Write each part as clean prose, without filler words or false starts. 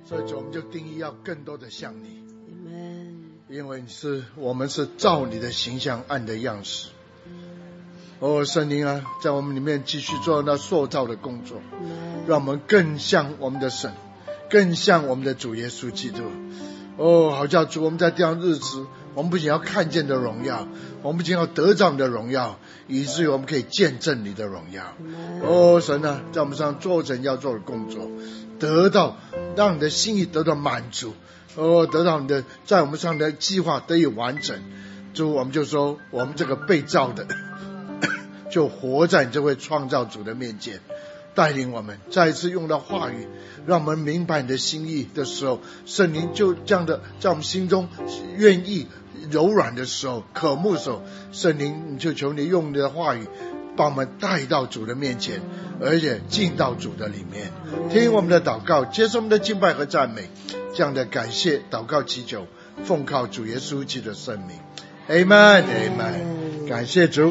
所以主，我们就定义要更多的像你，因为我们是照你的形象按的样式。圣灵啊，在我们里面继续做那塑造的工作，让我们更像我们的神，更像我们的主耶稣基督。好叫主，我们在这样日子，我们不仅要看见的荣耀，我们不仅要得着你的荣耀，以至于我们可以见证你的荣耀。神啊，在我们身上做成要做的工作，得到让你的心意得到满足，得到你的在我们上的计划得以完整。主，我们就说，我们这个被造的就活在你这位创造主的面前，带领我们再一次用到话语，让我们明白你的心意的时候，圣灵就这样的在我们心中愿意柔软的时候，渴慕的时候，圣灵你就求你用你的话语把我们带到主的面前，而且进到主的里面，听我们的祷告，接受我们的敬拜和赞美，这样的感谢祷告祈求，奉靠主耶稣基督的圣名， Amen Amen。 感谢主。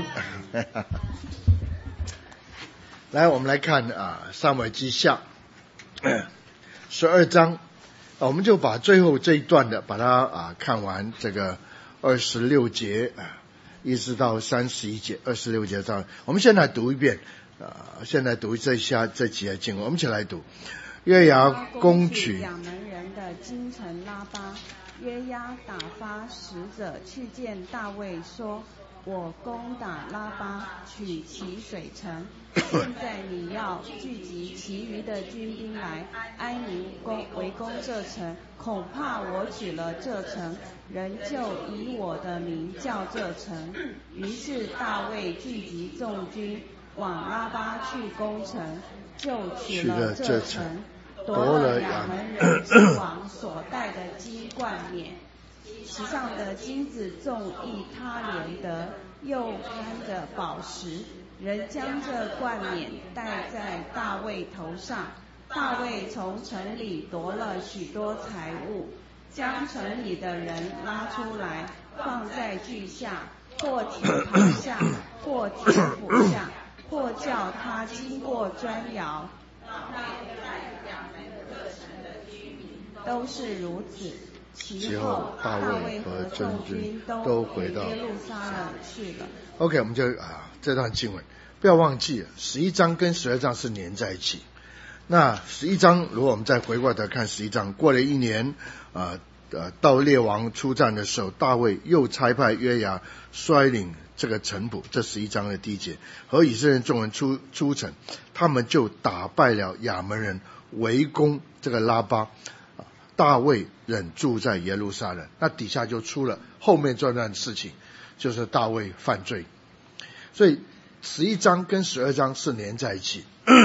来，我们来看撒母耳记下12章，我们就把最后这一段的把它看完，这个26节一直到31节，26节上，我们先来读一遍，现在读这几节经文，我们一起来读。约押攻取亚门人的京城拉巴，约押打发使者去见大卫说，我攻打拉巴，取其水城，现在你要聚集其余的军兵来安营围攻这城，恐怕我取了这城，人就以我的名叫这城。于是大卫聚集众军往拉巴去攻城，就取了这城，夺了亚门人君王所带的金冠冕，其上的金子重一他连得，又钧着宝石，人将这冠冕戴在大卫头上。大卫从城里夺了许多财物，将城里的人拉出来，放在锯下，或铁盘下，或铁斧下，或叫他经过砖窑。都是如此。其后大卫和众军都回到耶路撒冷去了。 OK， 我们就这段经文不要忘记11章跟12章是连在一起。那11章如果我们再回过头看11章，过了1年到列王出战的时候，大卫又差派约押率领这个臣仆，这11章的第一节，和以色列众人出城，他们就打败了亚门人，围攻这个拉巴。大卫仍住在耶路撒冷，那底下就出了后面这段事情，就是大卫犯罪。所以11章跟12章是连在一起。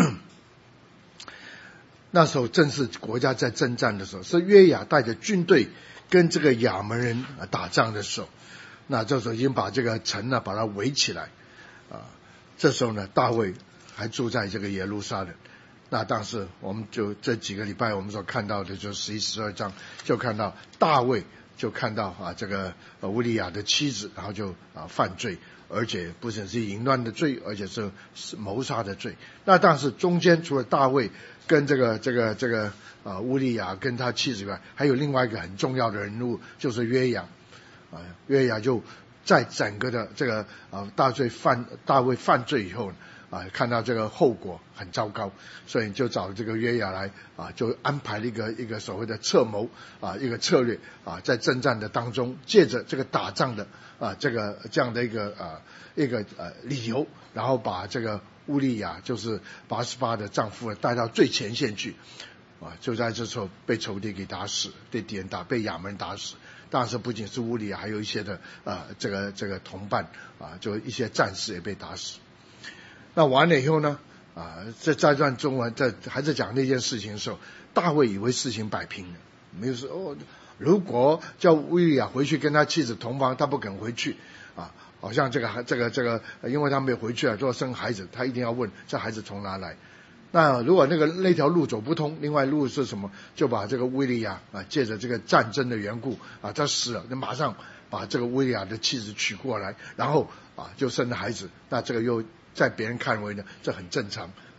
那时候正是国家在征战的时候，是约押带着军队跟这个亚门人打仗的时候，那这时候已经把这个城呢把它围起来这时候呢大卫还住在这个耶路撒冷。那当时我们就这几个礼拜我们所看到的就是11、12章，就看到大卫就看到这个乌利亚的妻子，然后就犯罪，而且不仅是淫乱的罪，而且是谋杀的罪。那但是中间除了大卫跟这个乌利亚跟他妻子以外，还有另外一个很重要的人物，就是约押。约押就在整个的这个大卫犯罪以后看到这个后果很糟糕，所以就找这个约押来就安排了一个所谓的策谋一个策略在征战的当中，借着这个打仗的这样的一个理由，然后把这个乌利亚就是拔示巴的丈夫带到最前线去就在这时候被仇敌给打死，被敌人被亚门人打死。当时不仅是乌利亚，还有一些的这个同伴就一些战士也被打死。那完了以后呢在段中文在还在讲那件事情的时候，大卫以为事情摆平了，没有说如果叫乌利亚回去跟他妻子同房，他不肯回去好像这个因为他没有回去就要生孩子，他一定要问这孩子从哪来。那如果那条路走不通，另外路是什么？就把这个乌利亚借着这个战争的缘故他死了，那马上把这个乌利亚的妻子娶过来，然后就生了孩子。那这个又在别人看为呢，这很正常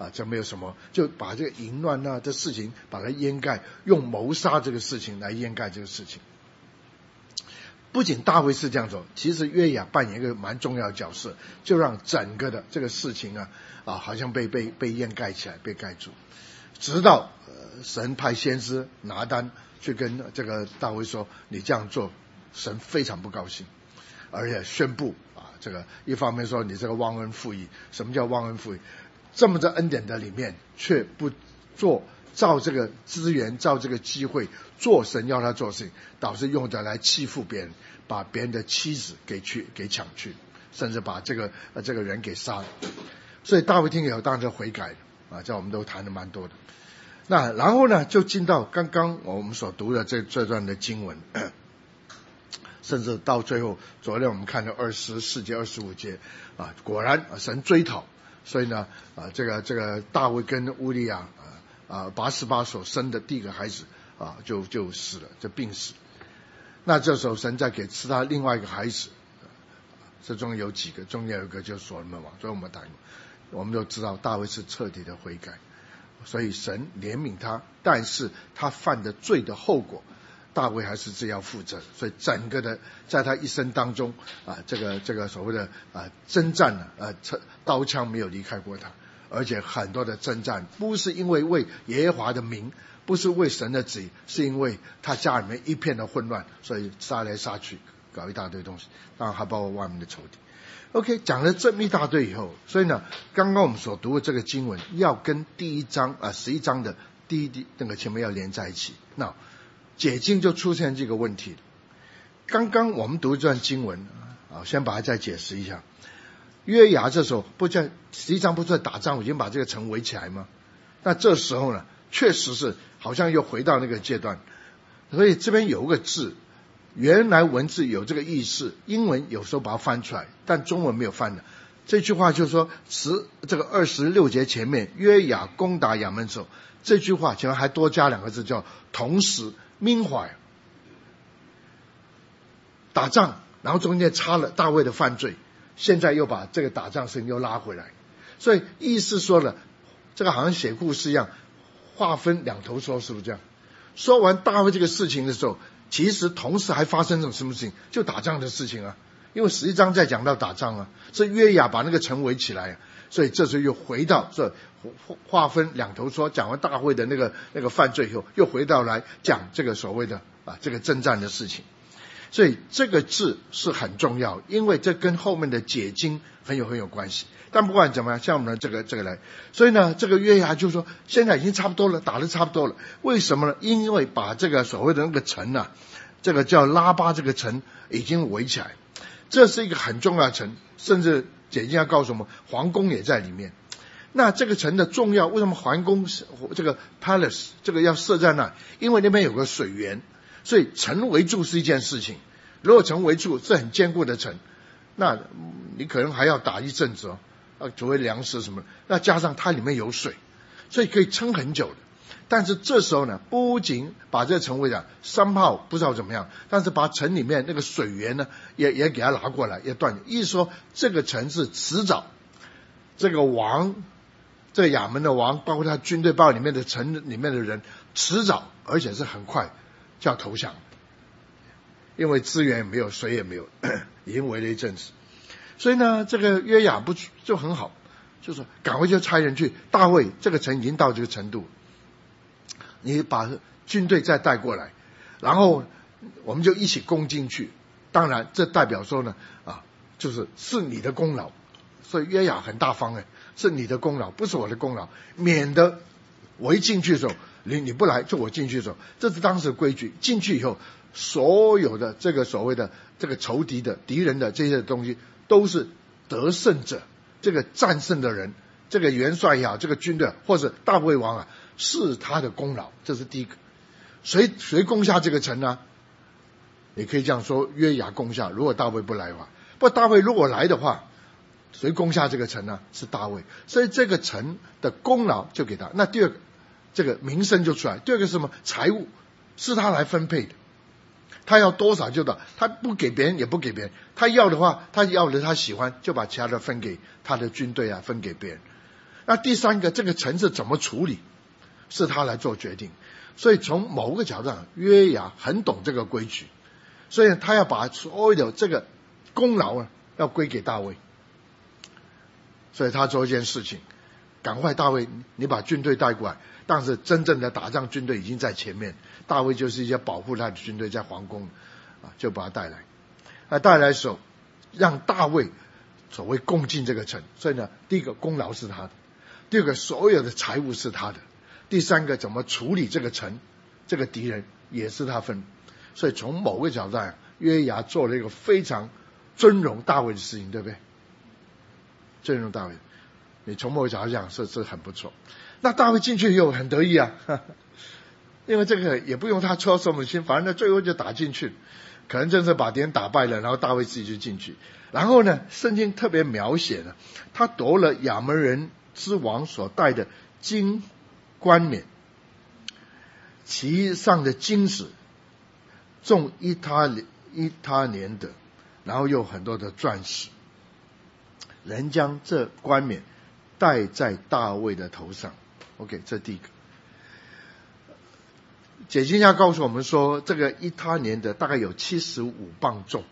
这没有什么，就把这个淫乱的事情把它掩盖，用谋杀这个事情来掩盖这个事情。不仅大卫是这样做，其实约雅扮演一个蛮重要的角色，就让整个的这个事情好像被掩盖起来，被盖住，直到神派先知拿单去跟这个大卫说，你这样做神非常不高兴，而且宣布这个一方面说你这个忘恩负义。什么叫忘恩负义？这么在恩典的里面却不做，照这个资源，照这个机会做神要他做事情，导致用着来欺负别人，把别人的妻子给抢去，甚至把这个人给杀了。所以大卫听以后当然就悔改了这我们都谈的蛮多的。那然后呢，就进到刚刚我们所读的这段的经文，甚至到最后，昨天我们看到24节、25节果然神追讨，所以呢这个大卫跟乌利亚拔示巴所生的第一个孩子就死了，就病死。那这时候神再给赐他另外一个孩子，这中有几个，中间有一个就是所罗门王。所以我们就知道大卫是彻底的悔改，所以神怜悯他，但是他犯的罪的后果大卫还是自要负责。所以整个的在他一生当中这个所谓的征战刀枪没有离开过他，而且很多的征战不是因为耶和华的名，不是为神的旨意，是因为他家里面一片的混乱，所以杀来杀去搞一大堆东西，当然还包括外面的仇敌。OK， 讲了这么一大堆以后，所以呢刚刚我们所读的这个经文要跟第一章11章的第一那个前面要连在一起。那解经就出现这个问题了。刚刚我们读这段经文先把它再解释一下。约雅这时候11章不是在打仗，已经把这个城围起来吗？那这时候呢确实是好像又回到那个阶段。所以这边有一个字，原来文字有这个意思，英文有时候把它翻出来，但中文没有翻的。这句话就是说这个26节前面约雅攻打亚门的时候，这句话前面还多加2个字，叫同时 meanwhile， 打仗，然后中间插了大卫的犯罪，现在又把这个打仗声又拉回来。所以意思说了，这个好像写故事一样，话分两头说，是不是这样？说完大卫这个事情的时候，其实同时还发生了什么事情？就打仗的事情因为11章在讲到打仗是约雅把那个城围起来所以这时候又回到这划分两头说，讲完大卫的那个犯罪以后，又回到来讲这个所谓的这个征战的事情。所以这个字是很重要，因为这跟后面的解经很有关系。但不管怎么样，像我们这个来，所以呢这个约雅就说现在已经差不多了，打得差不多了。为什么呢？因为把这个所谓的那个城这个叫拉巴这个城已经围起来，这是一个很重要的城，甚至解经要告诉我们皇宫也在里面。那这个城的重要，为什么皇宫这个 palace 这个要设在那？因为那边有个水源，所以城围住是一件事情。如果城围住是很坚固的城，那你可能还要打一阵子除非粮食什么，那加上它里面有水，所以可以撑很久的。但是这时候呢，不仅把这个城围上，山炮不知道怎么样，但是把城里面那个水源呢也给它拿过来，也断。意思说这个城是迟早这个王，这个亚门的王，包括他军队，包括里面的城里面的人，迟早而且是很快就要投降，因为资源也没有，水也没有，已经围了一阵子。所以呢这个约雅不就很好，就说赶快就差人去，大卫这个城已经到这个程度，你把军队再带过来，然后我们就一起攻进去。当然这代表说呢是你的功劳，所以约雅很大方是你的功劳，不是我的功劳，免得我一进去的时候你不来，就我进去的时候，这是当时的规矩。进去以后，所有的这个所谓的这个仇敌的敌人的这些东西都是得胜者，这个战胜的人，这个元帅也好，这个军队或者大卫王是他的功劳，这是第一个。谁攻下这个城呢？你可以这样说，约雅攻下，如果大卫不来的话。不过大卫如果来的话，谁攻下这个城呢？是大卫，所以这个城的功劳就给他。那第二个，这个名声就出来。第二个是什么？财物是他来分配的，他要多少就多少，他不给别人也不给别人，他要的话，他要的他喜欢就把其他的分给他的军队分给别人。 那第三个，这个城市怎么处理，是他来做决定。所以从某个角度上，约雅很懂这个规矩，所以他要把所有的这个功劳啊，要归给大卫。所以他做一件事情，赶快大卫，你把军队带过来。但是真正的打仗军队已经在前面，大卫就是一些保护他的军队在皇宫就把他带来。带来的时候，让大卫所谓攻进这个城。所以呢，第一个功劳是他的，第二个所有的财物是他的，第三个怎么处理这个城，这个敌人也是他分。所以从某个角度上，约雅做了一个非常尊荣大卫的事情，对不对？尊荣大卫，你从某个角度讲是很不错。那大卫进去以后很得意啊，因为这个也不用他操什么心，反正最后就打进去，可能真是把敌人打败了，然后大卫自己就进去。然后呢，圣经特别描写了他夺了亚扪人之王所戴的金冠冕，其上的金子重一他连得，然后又很多的钻石。人将这冠冕戴在大卫的头上。OK， 这第一个。解经家告诉我们说，这个一他连得大概有75磅重，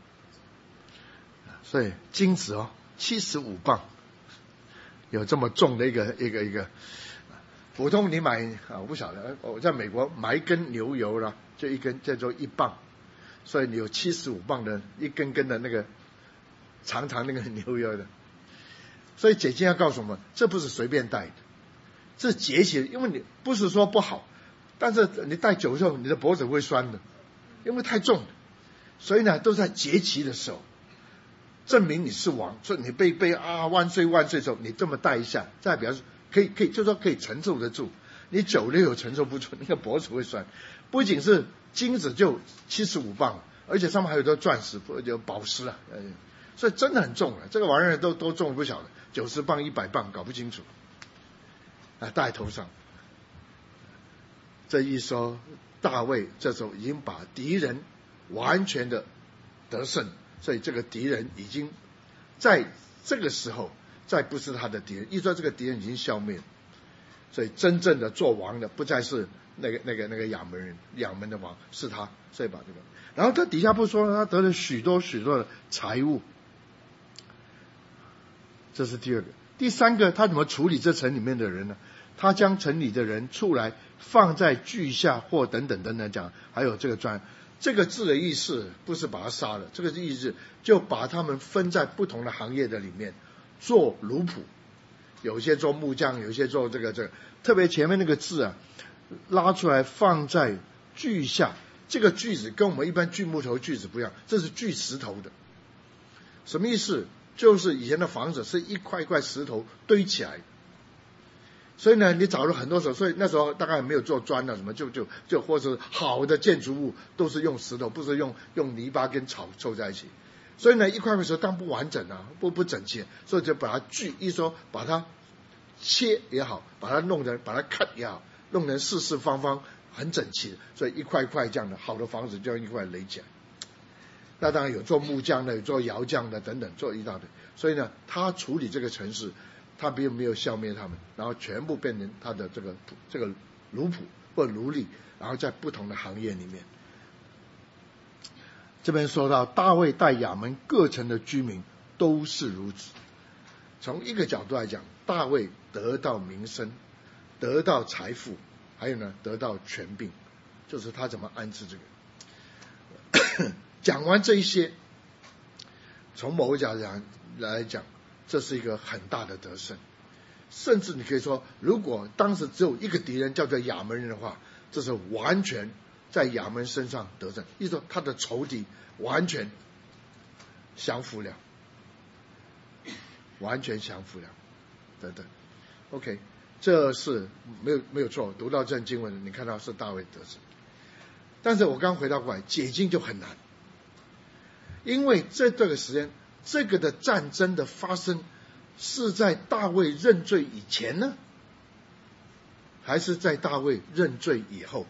所以金子75磅，有这么重的一个。普通你买我不晓得，我在美国买一根牛油了，就一根叫做1磅，所以你有75磅的一根根的那个长长那个牛油的。所以解经家告诉我们，这不是随便戴的，这节气，因为你不是说不好，但是你戴久之后你的脖子会酸的，因为太重了。所以呢，都在节期的时候证明你是王，所以你被万岁万岁的时候，你这么戴一下，再表示可以就说可以承受得住。你久了有承受不住，那个脖子会酸。不仅是金子就75磅，而且上面还有多钻石就宝石啊，所以真的很重这个玩意儿都重不晓得，90磅100磅搞不清楚戴头上。这一说大卫这时候已经把敌人完全的得胜，所以这个敌人已经在这个时候再不是他的敌人，一说这个敌人已经消灭了，所以真正的做王的不再是那个亚扪的王，是他。所以把这个，然后他底下不说他得了许多的财物，这是第二个。第三个，他怎么处理这城里面的人呢？他将城里的人出来放在锯下或等等讲，还有这个字的意思不是把他杀了，这个意思就把他们分在不同的行业的里面做奴仆，有些做木匠，有些做这个，特别前面那个字拉出来放在锯下，这个锯子跟我们一般锯木头锯子不一样，这是锯石头的。什么意思？就是以前的房子是一块一块石头堆起来，所以呢，你找了很多时候，所以那时候大概没有做砖什么，就或者好的建筑物都是用石头，不是用泥巴跟草凑在一起。所以呢，一块块石头当不完整不整齐，所以就把它锯，一说把它切也好，把它cut也好，弄成四四方方很整齐，所以一块一块这样的好的房子就一块垒起来。那当然有做木匠的，有做窑匠的等等，做一大堆。所以呢，他处理这个城市，他并没有消灭他们，然后全部变成他的这个奴仆或奴隶，然后在不同的行业里面。这边说到大卫带亚扪各城的居民都是如此。从一个角度来讲，大卫得到名声，得到财富，还有呢得到权柄，就是他怎么安置这个。讲完这一些，从某个角度来讲，这是一个很大的得胜。甚至你可以说，如果当时只有一个敌人叫做亚扪人的话，这是完全在亚扪身上得胜，意思说他的仇敌完全降服了，完全降服了，等等。OK， 这是没有错。读到这经文，你看到是大卫得胜。但是我刚回到过来，解经就很难。因为在这个时间，这个的战争的发生是在大卫认罪以前呢，还是在大卫认罪以后？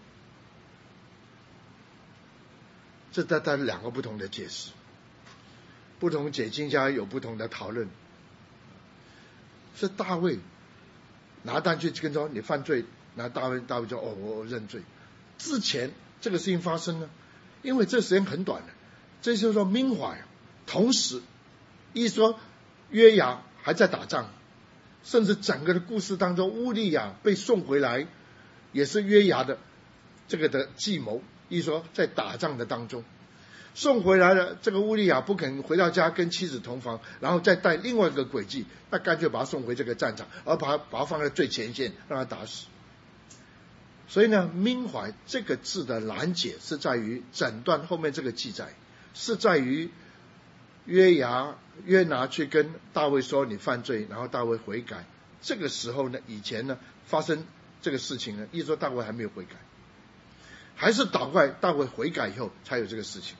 这带来两个不同的解释，不同解经家有不同的讨论。是大卫拿单去跟说你犯罪，然后大卫就我认罪。之前这个事情发生呢，因为这时间很短的，这就是说meanwhile，同时一说约押还在打仗，甚至整个的故事当中，乌利亚被送回来，也是约押的这个的计谋。一说在打仗的当中，送回来了，这个乌利亚不肯回到家跟妻子同房，然后再带另外一个诡计，那干脆把他送回这个战场，而把他放在最前线，让他打死。所以呢，meanwhile这个字的难解是在于整段后面这个记载，是在于约拿去跟大卫说你犯罪，然后大卫悔改。这个时候呢，以前呢发生这个事情呢，一说大卫还没有悔改，还是倒过来大卫悔改以后才有这个事情，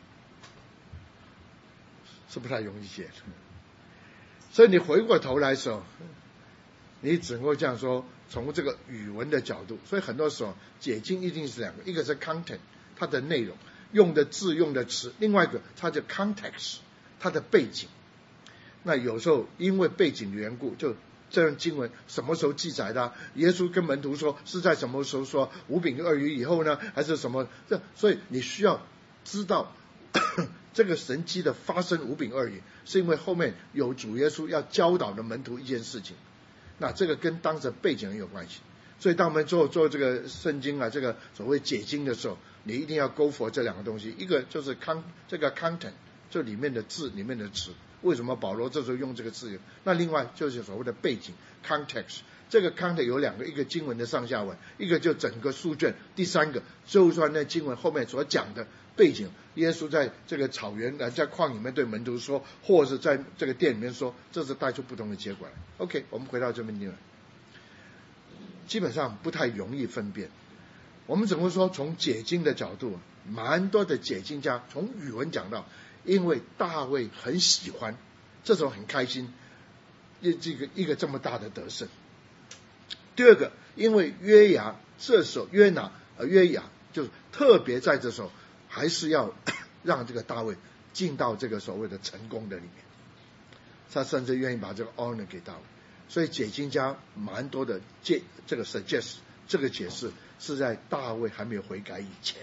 是不太容易解的。所以你回过头来的时候，你只能够这样说，从这个语文的角度。所以很多时候解经一定是两个，一个是 content 它的内容，用的字用的词，另外一个它的 context 它的背景。那有时候因为背景的缘故，就这段经文什么时候记载的？耶稣跟门徒说是在什么时候说5饼2鱼以后呢？还是什么？所以你需要知道这个神迹的发生5饼2鱼，是因为后面有主耶稣要教导的门徒一件事情。那这个跟当时背景很有关系。所以当我们做这个圣经啊，这个所谓解经的时候，你一定要勾佛这两个东西，一个就是这个 content， 就里面的字里面的词。为什么保罗这时候用这个字？那另外就是所谓的背景 context， 这个 context 有两个，一个经文的上下文，一个就整个书卷，第三个就算那经文后面所讲的背景，耶稣在这个草原在旷野里面对门徒说，或者是在这个殿里面说，这是带出不同的结果来。 OK， 我们回到这边来，基本上不太容易分辨。我们怎么说，从解经的角度，蛮多的解经家从语文讲到，因为大卫很喜欢，这时候很开心，一个这么大的得胜。第二个，因为约押这时候约押就是特别在这时候还是要让这个大卫进到这个所谓的成功的里面，他甚至愿意把这个 honor 给大卫。所以解经家蛮多的这个 suggest 这个解释是在大卫还没有悔改以前。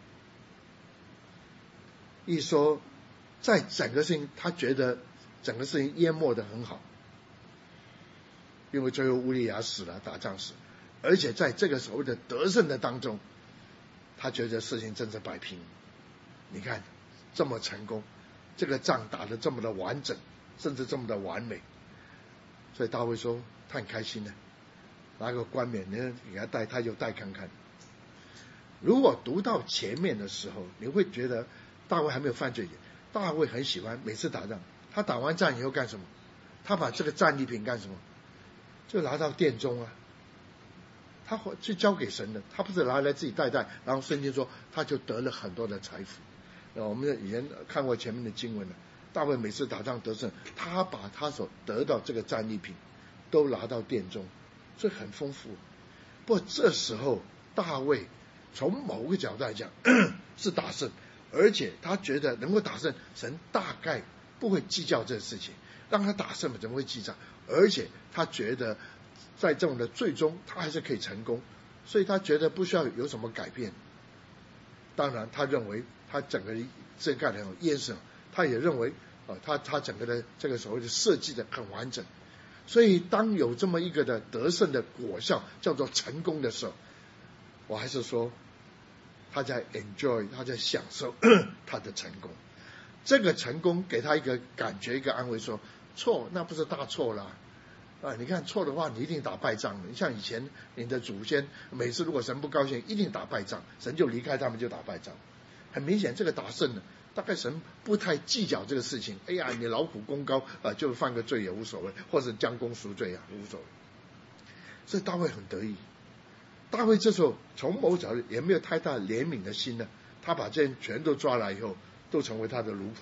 一说在整个事情，他觉得整个事情淹没得很好，因为最后乌利亚死了，打仗死，而且在这个所谓的得胜的当中，他觉得事情真是摆平。你看这么成功，这个仗打得这么的完整，甚至这么的完美，所以大卫说他很开心的，拿个冠冕你给他戴，他就戴看看。如果读到前面的时候，你会觉得大卫还没有犯罪。大卫很喜欢每次打仗，他打完仗以后干什么？他把这个战利品干什么？就拿到殿中啊，他去交给神的，他不是拿来自己带，然后圣经说他就得了很多的财富。我们以前看过前面的经文了，大卫每次打仗得胜，他把他所得到这个战利品都拿到殿中，所以很丰富。不过这时候大卫从某个角度来讲是打胜，而且他觉得能够打胜，神大概不会计较这个事情，让他打胜怎么会计较？而且他觉得在这种的最终他还是可以成功，所以他觉得不需要有什么改变。当然他认为他整个这个很有验证，他也认为他整个的这个所谓的设计的很完整。所以当有这么一个的得胜的果效叫做成功的时候，我还是说他在 enjoy， 他在享受他的成功。这个成功给他一个感觉，一个安慰，说错那不是大错啦。你看错的话你一定打败仗的。你像以前你的祖先每次如果神不高兴一定打败仗，神就离开他们就打败仗。很明显这个打胜了，大概神不太计较这个事情。哎呀，你劳苦功高就犯个罪也无所谓，或者将功赎罪无所谓。所以大卫很得意。大卫这时候从某角度也没有太大怜悯的心呢，他把这些全都抓来以后，都成为他的奴仆，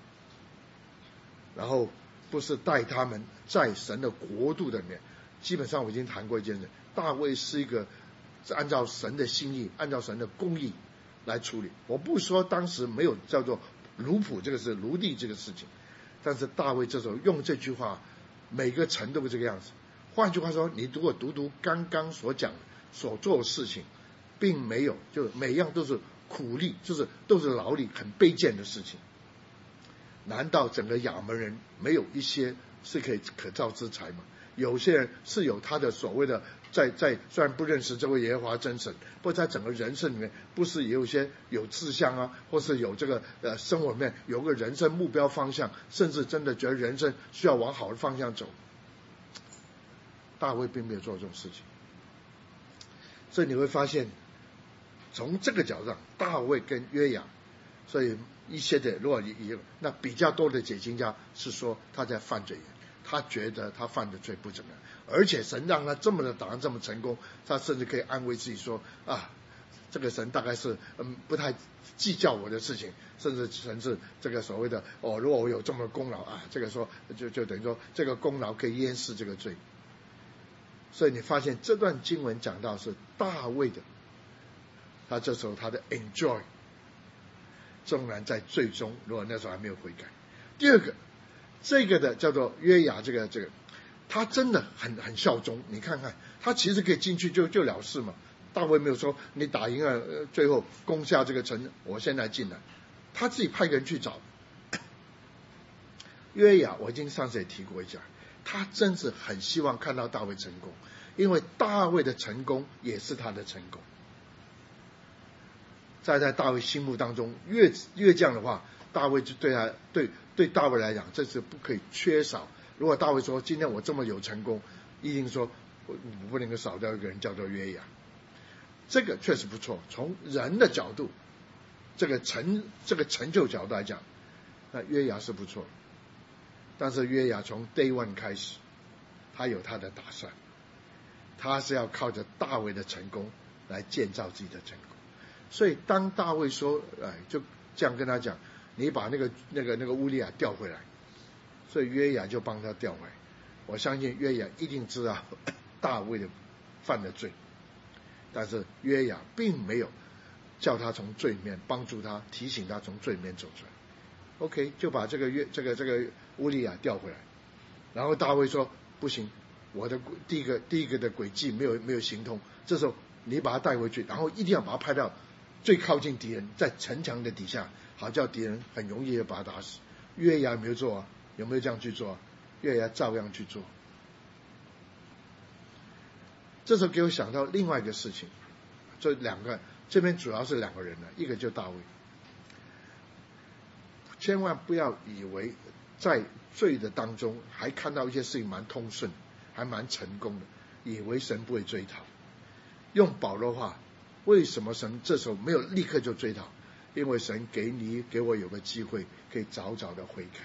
然后不是带他们在神的国度的里面。基本上我已经谈过一件事，大卫是一个按照神的心意，按照神的公义来处理。我不说当时没有叫做奴仆这个是奴隶这个事情，但是大卫这时候用这句话，每个城都是这个样子， 换句话说，你如果读刚刚所讲所做的事情，并没有，就每样都是苦力，就是都是劳力，很卑贱的事情。难道整个亚门人没有一些是可造之材吗？有些人是有他的所谓的在虽然不认识这位耶和华真神，不过在整个人生里面，不是也有一些有志向啊，或是有这个生活里面有个人生目标方向，甚至真的觉得人生需要往好的方向走。大卫并没有做这种事情，所以你会发现，从这个角度上，大卫跟约雅，所以一些的如果那比较多的解经家是说他在犯罪，他觉得他犯的罪不怎么样，而且神让他这么的打得这么成功，他甚至可以安慰自己说啊，这个神大概是不太计较我的事情，甚至神是这个所谓的如果我有这么功劳啊，这个说就等于说这个功劳可以淹饰这个罪。所以你发现这段经文讲到是大卫的，他这时候他的 enjoy， 纵然在最终如果那时候还没有悔改。第二个，这个的叫做约雅，这个他真的很效忠。你看看他其实可以进去就了事嘛，大卫没有说你打赢了最后攻下这个城我现在进来，他自己派个人去找。约雅我已经上次也提过一下，他真是很希望看到大卫成功，因为大卫的成功也是他的成功。在大卫心目当中，越这样的话，大卫就对大卫来讲，这是不可以缺少。如果大卫说今天我这么有成功，一定说我不能够少掉一个人叫做约雅。这个确实不错，从人的角度，这个成就角度来讲，那约雅是不错。但是约雅从 day one 开始，他有他的打算，他是要靠着大卫的成功来建造自己的成功。所以当大卫说就这样跟他讲，你把那个乌利亚调回来，所以约雅就帮他调回来。我相信约雅一定知道大卫的犯的罪，但是约雅并没有叫他从罪里面帮助他，提醒他从罪里面走出来。OK， 就把这个乌利亚调回来。然后大卫说不行，我的第一个的诡计没有行通，这时候你把他带回去，然后一定要把他派到最靠近敌人，在城墙的底下，好叫敌人很容易的把他打死。约雅没有做啊，有没有这样去做啊？约雅照样去做。这时候给我想到另外一个事情，这边主要是两个人呢，一个就大卫。千万不要以为在罪的当中还看到一些事情蛮通顺，还蛮成功的，以为神不会追讨。用保罗话，为什么神这时候没有立刻就追讨？因为神给我有个机会，可以早早的悔改。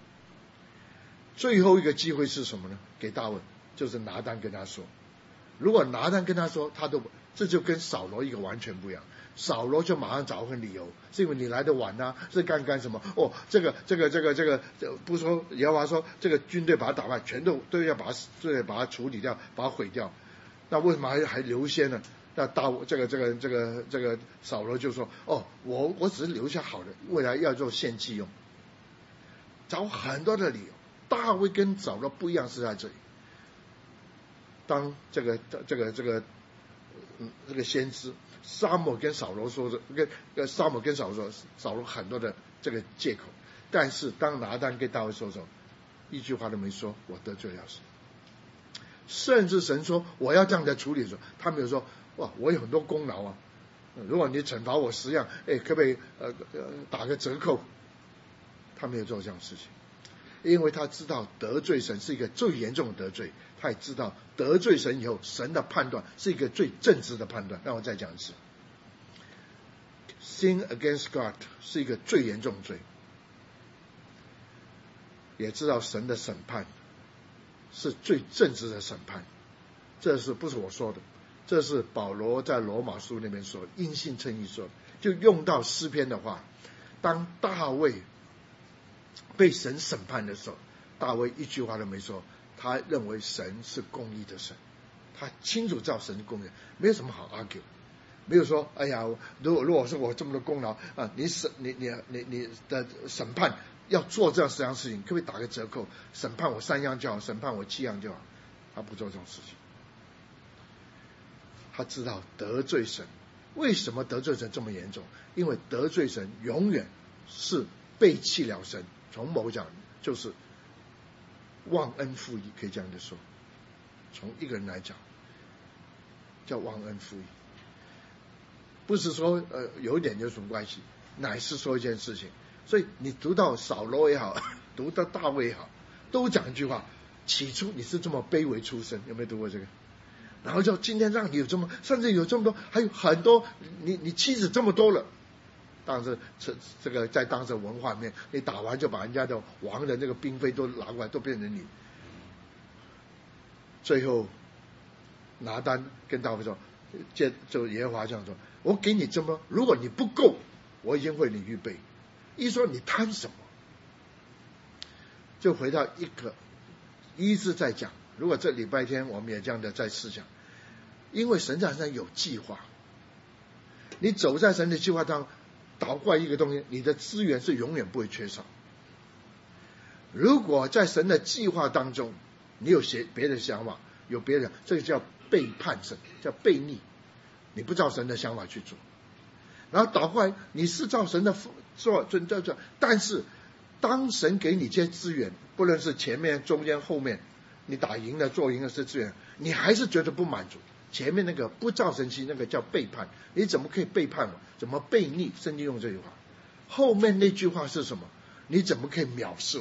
最后一个机会是什么呢？给大卫，就是拿单跟他说。如果拿单跟他说，这就跟扫罗一个完全不一样。扫罗就马上找个理由，是因为你来得晚啊，是干什么？这个不是说耶和华说这个军队把他打败，全都要把他处理掉，把他毁掉。那为什么还留些呢？那这个扫罗就说我只是留下好的，未来要做献祭用，找很多的理由。大卫跟扫罗不一样是在这里，当这个先知撒母耳跟扫罗说撒母耳跟扫罗说，扫罗很多的这个借口，但是当拿单跟大卫说一句话都没说，我得罪了神。甚至神说我要这样的处理的时候，他没有说我有很多功劳啊，如果你惩罚我10样，可不可以打个折扣？他没有做这样的事情，因为他知道得罪神是一个最严重的得罪，他也知道得罪神以后，神的判断是一个最正直的判断。让我再讲一次， Sin against God 是一个最严重的罪，也知道神的审判是最正直的审判。这是不是我说的？这是保罗在罗马书那边说，因信称义说，就用到诗篇的话。当大卫被神审判的时候，大卫一句话都没说，他认为神是公义的神，他清楚知道神是公义，没有什么好 argue， 没有说哎呀，如果是我这么多功劳啊，你的审判要做这样10样事情，可不可以打个折扣？审判我3样就好，审判我7样就好。 他不做这种事情。他知道得罪神，为什么得罪神这么严重？因为得罪神永远是背弃了神，从某讲就是忘恩负义，可以这样子说。从一个人来讲，叫忘恩负义，不是说有一点有什么关系，乃是说一件事情。所以你读到扫罗也好，读到大卫也好，都讲一句话：起初你是这么卑微出身，有没有读过这个？然后就今天让你有这么，甚至有这么多，还有很多，你妻子这么多了。当时这个在当时文化里面，你打完就把人家的王的那个嫔妃都拿过来，都变成你。最后拿单跟大卫说，就耶和华这样说：我给你这么，如果你不够，我已经为你预备。一说你贪什么，就回到一直在讲。如果这礼拜天我们也这样的在思想，因为神在上有计划，你走在神的计划当中，倒过来一个东西，你的资源是永远不会缺少。如果在神的计划当中，你有别的想法，有别的，这个叫背叛神，叫悖逆，你不照神的想法去做。然后倒过来，你是照神的做，但是当神给你这些资源，不论是前面、中间、后面，你打赢了、做赢了是资源，你还是觉得不满足。前面那个不照神心，那个叫背叛。你怎么可以背叛我？怎么悖逆？圣经用这句话。后面那句话是什么？你怎么可以藐视我？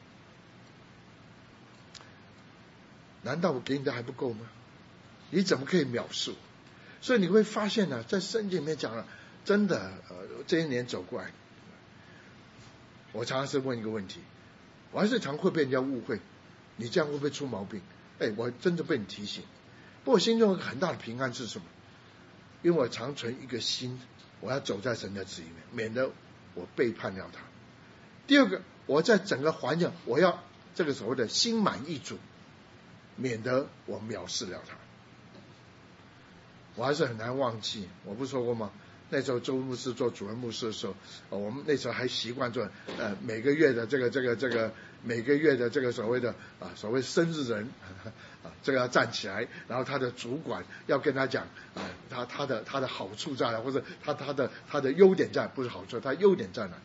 难道我给你的还不够吗？你怎么可以藐视我？所以你会发现呢，在圣经里面讲了，真的这些年走过来，我常常是问一个问题，我还是常会被人家误会，你这样会不会出毛病？我真的被你提醒。不过心中有很大的平安是什么？因为我常存一个心，我要走在神的旨意里面，免得我背叛了他。第二个，我在整个环境，我要这个所谓的心满意足，免得我藐视了他。我还是很难忘记，我不是说过吗？那时候周牧师做主任牧师的时候，我们那时候还习惯做每个月的每个月的这个所谓的所谓生日人这个要站起来，然后他的主管要跟他讲他的好处在哪，或者他的优点在，不是好处，他优点在哪。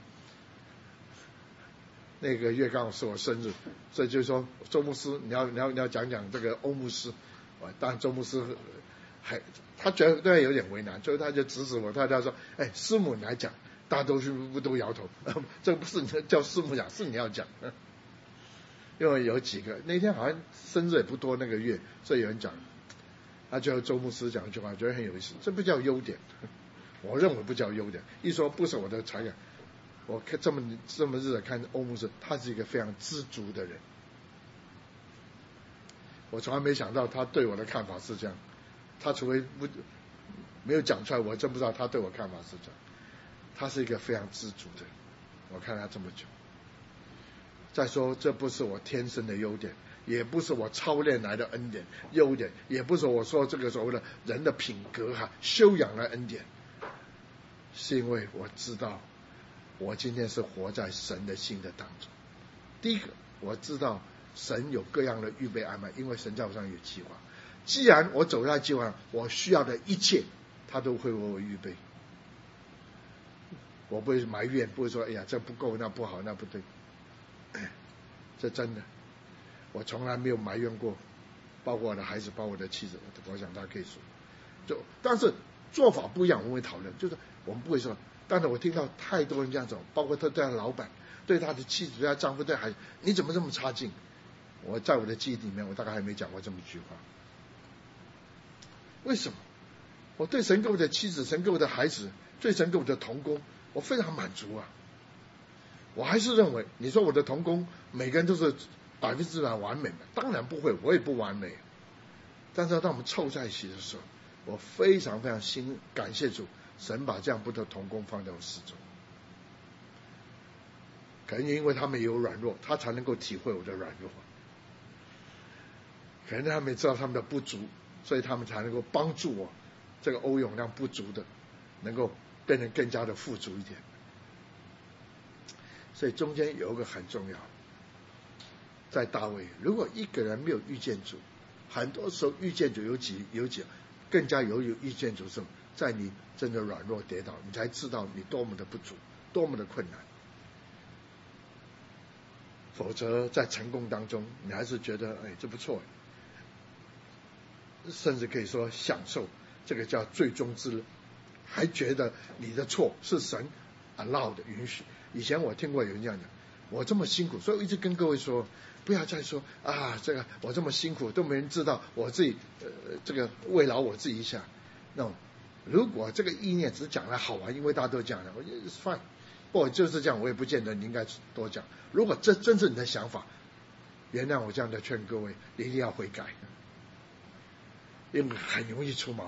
那个月刚好是我生日，所以就是说周牧师你要讲讲这个欧牧师，当然周牧师他觉得对有点为难，所以他就指使我，他说师母你来讲，大家都摇头，这个不是你叫师母讲，是你要讲。因为有几个那天好像生日也不多那个月，所以有人讲，就周牧师讲一句话，觉得很有意思，这不叫优点，我认为不叫优点。一说不是我的才干，我看这么日子看欧牧师，他是一个非常知足的人，我从来没想到他对我的看法是这样，他除非没有讲出来，我真不知道他对我看法是这样。他是一个非常知足的人，我看他这么久。再说，这不是我天生的优点，也不是我操练来的恩典优点，也不是我说这个所谓的人的品格修养的恩典，是因为我知道我今天是活在神的心的当中。第一个，我知道神有各样的预备安排，因为神在我上有计划。既然我走在计划上，我需要的一切他都会为我预备，我不会埋怨，不会说这不够，那不好，那不对。这真的，我从来没有埋怨过，包括我的孩子，包括我的妻子，我想他可以说，但是做法不一样，我们会讨论，就是我们不会说。但是我听到太多人这样走，包括他对他的老板，对他的妻子，对他丈夫，对孩子，你怎么这么差劲？我在我的记忆里面，我大概还没讲过这么一句话。为什么？我对神给我的妻子，神给我的孩子，对神给我的同工，我非常满足啊。我还是认为，你说我的同工每个人都是100%完美的，当然不会，我也不完美。但是当我们凑在一起的时候，我非常非常感谢主，神把这样不同的同工放在我四周。可能因为他们有软弱，他才能够体会我的软弱。可能他们也知道他们的不足，所以他们才能够帮助我这个欧永亮不足的，能够变得更加的富足一点。所以中间有一个很重要，在大卫，如果一个人没有遇见主， 很多时候遇见主有几更加有遇见主时候，在你真的软弱跌倒，你才知道你多么的不足，多么的困难。否则在成功当中，你还是觉得这不错，甚至可以说享受，这个叫最终之乐，还觉得你的错是神 allow 的允许。以前我听过有人这样讲，我这么辛苦，所以我一直跟各位说，不要再说这个我这么辛苦都没人知道，我自己这个慰劳我自己一下。那如果这个意念只讲来好玩，因为大家都讲了，我觉得 it's fine。不就是这样，我也不见得你应该多讲。如果这真是你的想法，原谅我这样的劝各位，你一定要悔改，因为很容易出毛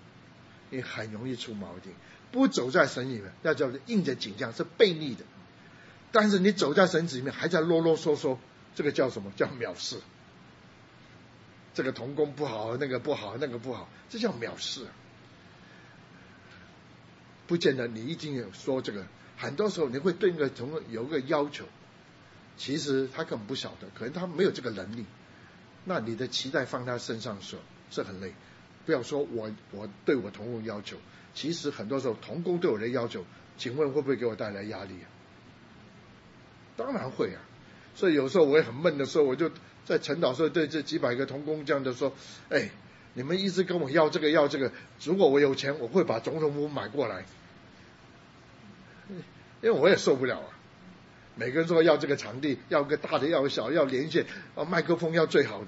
病，不走在神里面，那叫硬着颈项，是悖逆的。但是你走在神里面，还在啰啰嗦嗦，这个叫什么？叫藐视。这个同工不好，那个不好，那个不好，这叫藐视。不见得你一定有说这个。很多时候你会对那个同工有个要求，其实他根本不晓得，可能他没有这个能力，那你的期待放他身上的时候是很累。不要说我对我同工要求，其实很多时候同工对我的要求，请问会不会给我带来压力啊？当然会啊。所以有时候我也很闷的时候，我就在晨祷时候对这几百个同工这样的说，你们一直跟我要这个，如果我有钱，我会把总统府买过来。因为我也受不了啊，每个人说要这个场地，要个大的，要个小的，要连线，麦克风要最好的，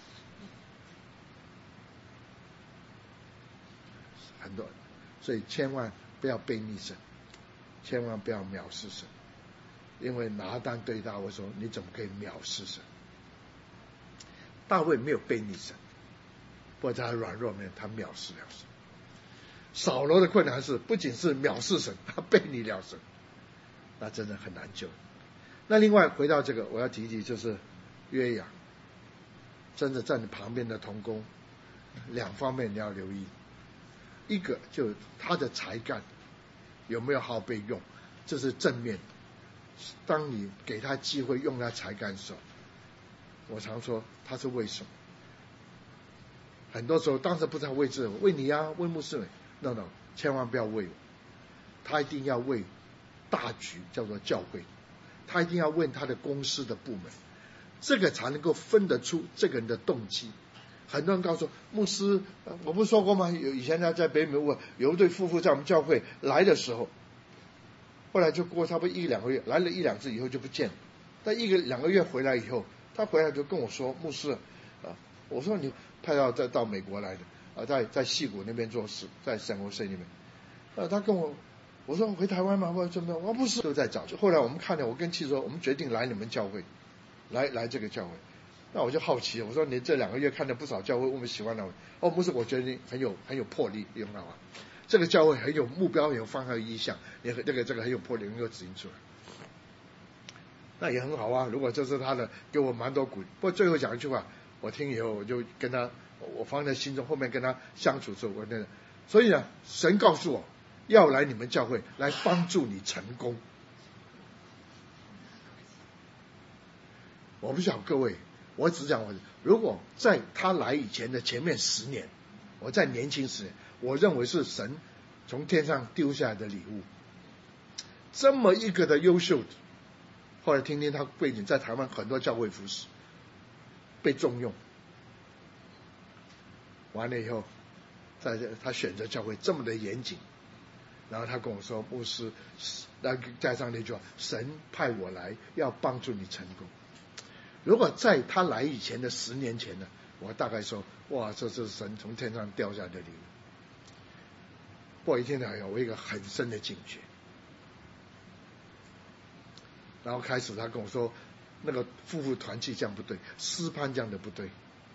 很多，所以千万不要悖逆神，千万不要藐视神，因为拿单对大卫说：“你怎么可以藐视神？”大卫没有悖逆神，不过在他软弱面，他藐视了神。扫罗的困难是不仅是藐视神，他悖逆了神，那真的很难救。那另外回到这个，我要提提就是约雅，真的在你旁边的同工，两方面你要留意，一个就他的才干有没有好被用，这是正面。当你给他机会用他才干的时候，我常说他是为什么？很多时候当时不知道为自己，为你啊，为牧师。No， 千万不要为我，他一定要为大局，叫做教会，他一定要为他的公司的部门，这个才能够分得出这个人的动机。很多人告诉我，牧师，我不是说过吗？以前他在北美有一对夫妇在我们教会来的时候，后来就过差不多1-2个月，来了1-2次以后就不见了。但1-2个月回来以后，他回来就跟我说，牧师我说你派到美国来的。在矽谷那边做事，在San Jose那边，他跟我说回台湾吗？我说我不是，都在找。后来我们看了，我跟妻子说，我们决定来你们教会，来这个教会。那我就好奇，我说你这2个月看了不少教会，我们喜欢哪位？不是，我觉得你很有魄力，用到啊，这个教会很有目标，很有方向，有意向，也这个很有魄力，能够指引出来。那也很好啊，如果这是他的，给我蛮多鼓励。不过最后讲一句话，我听以后我就跟他。我放在心中，后面跟他相处之后，所以呢，神告诉我要来你们教会来帮助你成功。我不晓得各位，我只讲如果在他来以前的前面10年，我在年轻10年，我认为是神从天上丢下来的礼物。这么一个的优秀的，后来听听他背景，在台湾很多教会服侍，被重用。完了以后，他选择教会这么的严谨，然后他跟我说，牧师，加上那句话，神派我来要帮助你成功。如果在他来以前的10年前呢，我大概说，哇，这是神从天上掉下的礼物。不过一天有一个很深的警觉，然后开始他跟我说，那个夫妇团契这样不对，诗班这样的不对。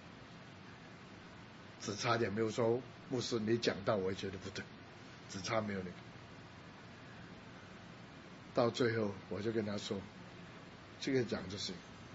只差点没有说，牧师你讲到我也觉得不对，只差没有那个。到最后我就跟他说，这个讲就是，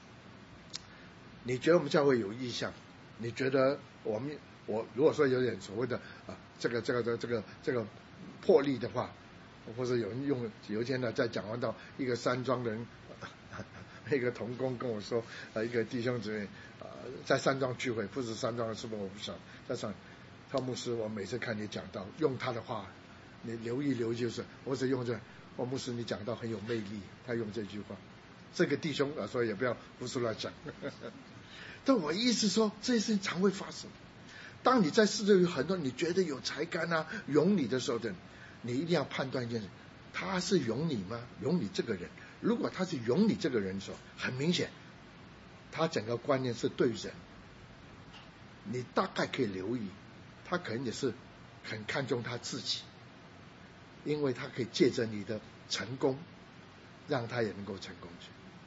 你觉得我们教会有意向，你觉得我如果说有点所谓的这个魄力的话，或者有人有一天呢，在讲完到一个山庄的人一个同工跟我说，一个弟兄姊妹在山庄聚会，不是山庄是不是我不晓得，在上，他牧师，我每次看你讲道，用他的话，你留意就是，我只用这，牧师你讲道很有魅力，他用这句话，这个弟兄所以也不要胡说乱讲。但我意思说，这些事情常会发生。当你在世界有很多你觉得有才干啊、勇你的时候，你一定要判断一件事：他是勇你吗？勇你这个人。如果他是勇你这个人的时候，很明显，他整个观念是对人。你大概可以留意，他可能也是很看重他自己，因为他可以借着你的成功，让他也能够成功去。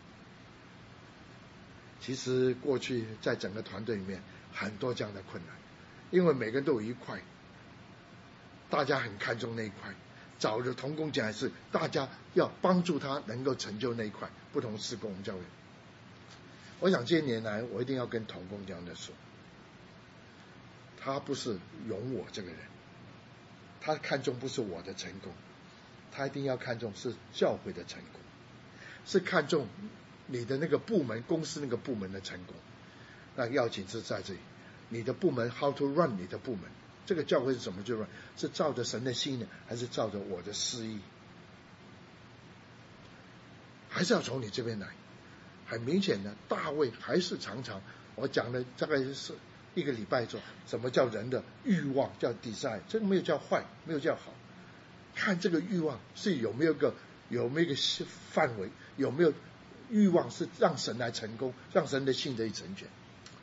其实过去在整个团队里面很多这样的困难，因为每个人都有一块，大家很看重那一块，找的同工讲的是大家要帮助他能够成就那一块不同事工。我们教会，我想这些年来我一定要跟同工这样的说，他不是勇我这个人，他看重不是我的成功，他一定要看重是教会的成功，是看重你的那个部门公司那个部门的成功。那要紧是在这里，你的部门 how to run 你的部门，这个教会是怎么去 run， 是照着神的心呢，还是照着我的私意？还是要从你这边来。很明显的，大卫还是常常，我讲的大概是一个礼拜做，什么叫人的欲望，叫 desire， 这个没有叫坏，没有叫好，看这个欲望是有没有一个范围，有没有欲望是让神来成功，让神的信得以成全。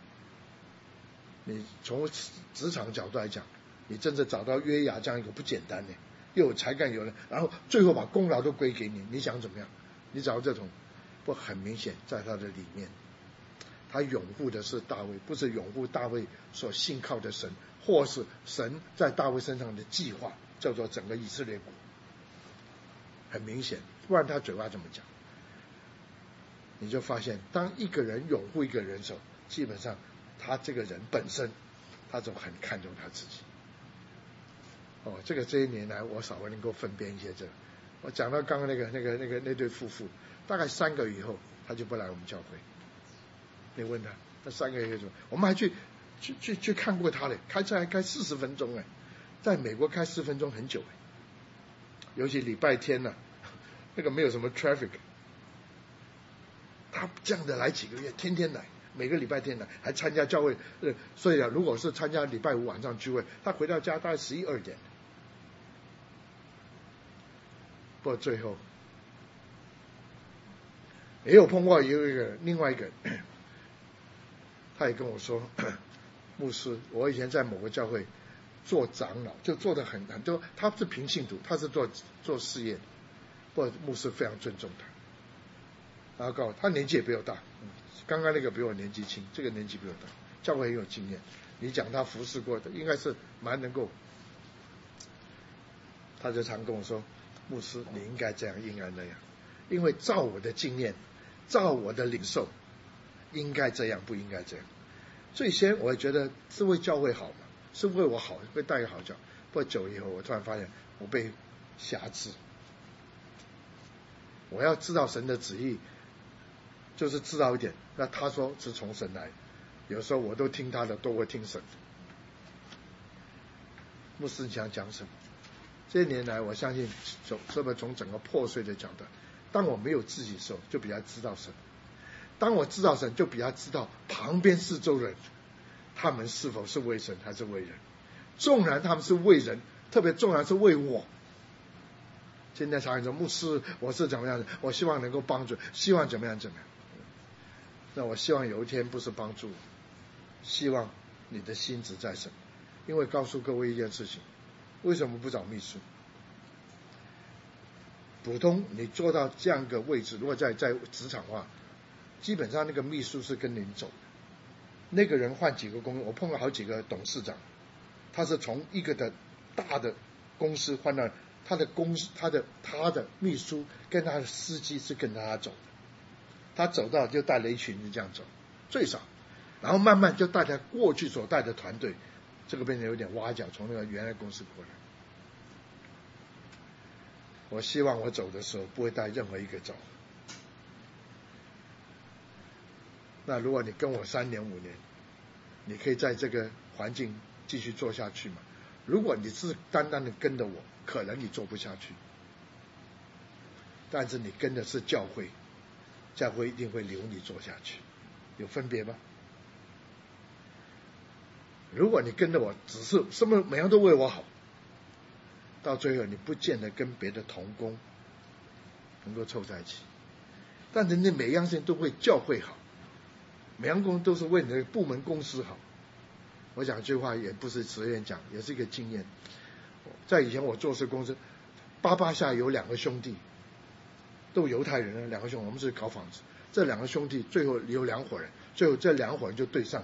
你从职场角度来讲，你真的找到约雅这样一个不简单的，又有才干有人，然后最后把功劳都归给你，你想怎么样？你找到这种，不很明显在他的里面，他拥护的是大卫，不是拥护大卫所信靠的神，或是神在大卫身上的计划，叫做整个以色列国。很明显，不然他嘴巴怎么讲？你就发现，当一个人拥护一个人的时候，基本上他这个人本身，他就很看重他自己。这个这些年来，我稍微能够分辨一些这个。我讲到刚刚那对夫妇，大概3个月以后，他就不来我们教会。你问他，那3个月以后，我们还去看过他嘞，开车还开40分钟哎，在美国开4分钟很久哎，尤其礼拜天呢，那个没有什么 traffic， 他这样的来几个月，天天来，每个礼拜天来，还参加教会，所以如果是参加礼拜5晚上聚会，他回到家大概11、12点。不过最后也有碰过另外一个人，他也跟我说，牧师，我以前在某个教会做长老，就做得很多，他是平信徒，他是做事业的，不过牧师非常尊重他，然后告诉他年纪也比我大，刚刚那个比我年纪轻，这个年纪比我大，教会很有经验，你讲他服侍过的，应该是蛮能够。他就常跟我说，牧师你应该这样，应该那样，因为照我的经验，照我的领受，应该这样，不应该这样。最先我也觉得是为教会好嘛，是为我好，会带个好教。不过久以后，我突然发现我被辖制，我要知道神的旨意，就是知道一点。那他说是从神来，有时候我都听他的，都会听神。牧师你想讲什么？这些年来，我相信从整个破碎的角度，当我没有自己的时候，就比较知道神；当我知道神，就比较知道旁边四周人，他们是否是为神还是为人。纵然他们是为人，特别纵然是为我。现在常常说，牧师，我是怎么样的？我希望能够帮助，希望怎么样。那我希望有一天不是帮助，希望你的心只在神。因为告诉各位一件事情。为什么不找秘书？普通你做到这样一个位置，如果在职场的话，基本上那个秘书是跟您走的。那个人换几个公司，我碰到好几个董事长，他是从一个的大的公司换到他的秘书跟他的司机是跟他走的，他走到就带了一群人这样走，最少，然后慢慢就带他过去所带的团队。这个变成有点挖角，从那个原来公司过来。我希望我走的时候不会带任何一个走， 那如果你跟我3年5年，你可以在这个环境继续做下去吗？如果你是单单的跟着我，可能你做不下去。但是你跟的是教会，教会一定会留你做下去，有分别吗？如果你跟着我，只是什么每样都为我好，到最后你不见得跟别的同工能够凑在一起。但是你每样事情都为教会好，每样工都是为你的部门公司好。我讲这句话也不是随便讲，也是一个经验。在以前我做事公司，88下有2个兄弟，都犹太人，2个兄弟，我们是搞房子，这2个兄弟最后有2伙人，最后这2伙人就对上。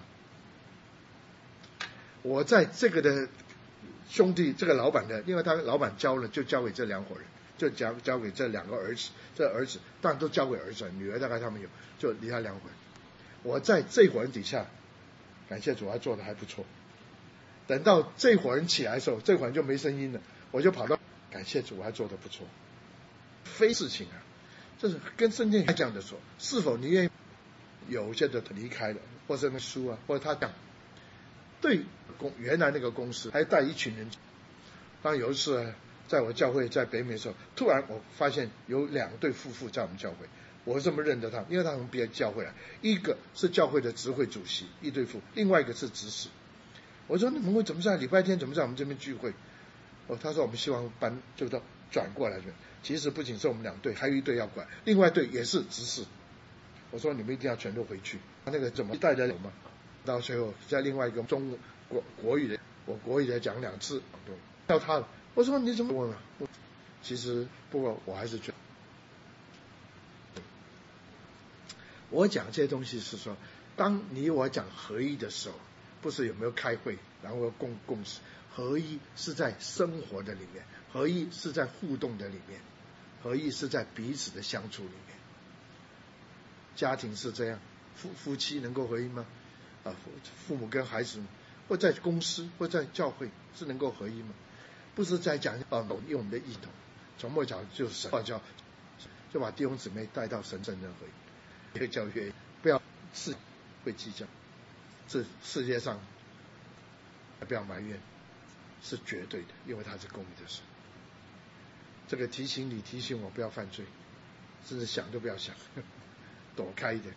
我在这个的兄弟，这个老板的，因为他老板交了，就交给这2伙人，就交给这2个儿子，这儿子当然都交给儿子，女儿大概他们有，就离他2伙人。我在这伙人底下，感谢主，他做的还不错。等到这伙人起来的时候，这伙人就没声音了，我就跑到感谢主，还做的不错。非事情啊，这是跟圣经讲的说，是否你愿意有些的离开了，或者那书啊，或者他讲对原来那个公司还带一群人。当有一次在我教会在北美的时候，突然我发现有2对夫妇在我们教会，我这么认得他们，因为他们别的教会来，一个是教会的执会主席一对夫，另外一个是执事。我说你们会怎么在礼拜天怎么在我们这边聚会？他说我们希望搬就到转过来。其实不仅是我们2队，还有一队要管，另外一队也是执事。我说你们一定要全都回去。那个怎么带得了吗？到最后在另外一个中国语的，我国语的讲2次，叫他了。我说你怎么问啊？其实不过我还是觉得，我讲这些东西是说，当你我讲合一的时候，不是有没有开会，然后共识，合一是在生活的里面，合一是在互动的里面，合一是在彼此的相处里面。家庭是这样，夫妻能够合一吗？父母跟孩子，或在公司或在教会是能够合一吗？不是在讲用我们的意图，从末讲就是神教，就把弟兄姊妹带到神圣的合一。越教越不要事会计较，这世界上不要埋怨，是绝对的，因为他是公义的神。这个提醒你提醒我不要犯罪，甚至想都不要想，躲开一点。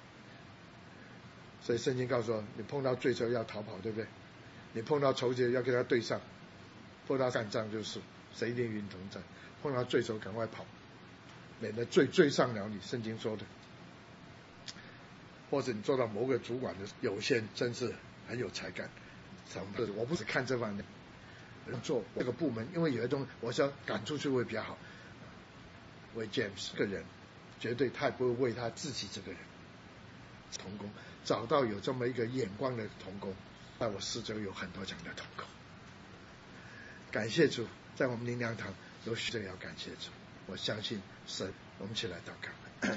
所以圣经告诉我，你碰到罪之后要逃跑，对不对？你碰到仇敌要跟他对上，碰到干仗就是谁一定与你同在，碰到罪之后赶快跑，免得罪上了你。圣经说的。或者你做到某个主管的有限，真是很有才干。我不是看这方面，做这个部门，因为有些东西我想赶出去会比较好。为 James 这个人，绝对他也不会为他自己这个人同工，找到有这么一个眼光的同工，在我四周有很多这样的同工。感谢主，在我们灵粮堂有许多要感谢主，我相信神，我们一起来祷告。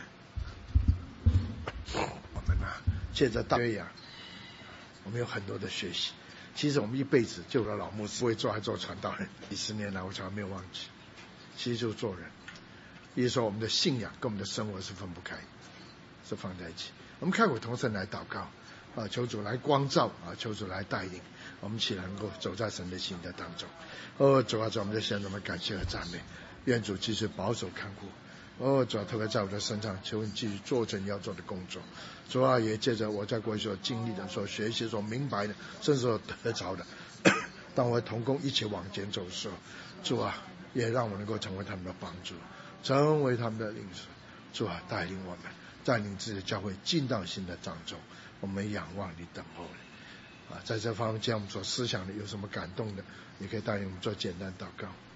我们借着大约我们有很多的学习。其实我们一辈子就有老牧师，不会还做传道人，几十年来我从来没有忘记。其实就是做人，意思说我们的信仰跟我们的生活是分不开，是放在一起。我们开口同声来祷告求主来光照求主来带领，我们一起能够走在神的心的当中。主啊，我们的献上我们感谢和赞美，愿主继续保守看顾。主啊，特别在我的身上，求你继续做成你要做的工作。主啊，也借着我在过去所经历的、所学习、所明白的，甚至所得着的，当我同工一起往前走的时候，主啊，也让我能够成为他们的帮助，成为他们的领袖。主啊，带领我们，带领自己的教会进到新的当中。我们仰望你，等候你。在这方面，将我们所思想的有什么感动的，你可以带领我们做简单祷告。